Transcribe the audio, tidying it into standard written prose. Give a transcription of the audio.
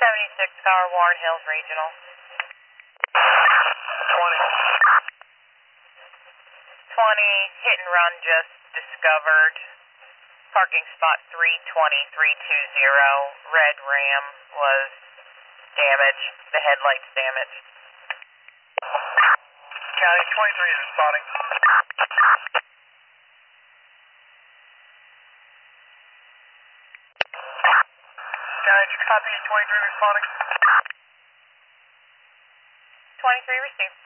76 Power, Warren Hills Regional. 20, hit and run just discovered. Parking spot 320320. Red Ram was damaged. The headlights damaged. County 23 is responding. County copy, 23 responding. 23 received.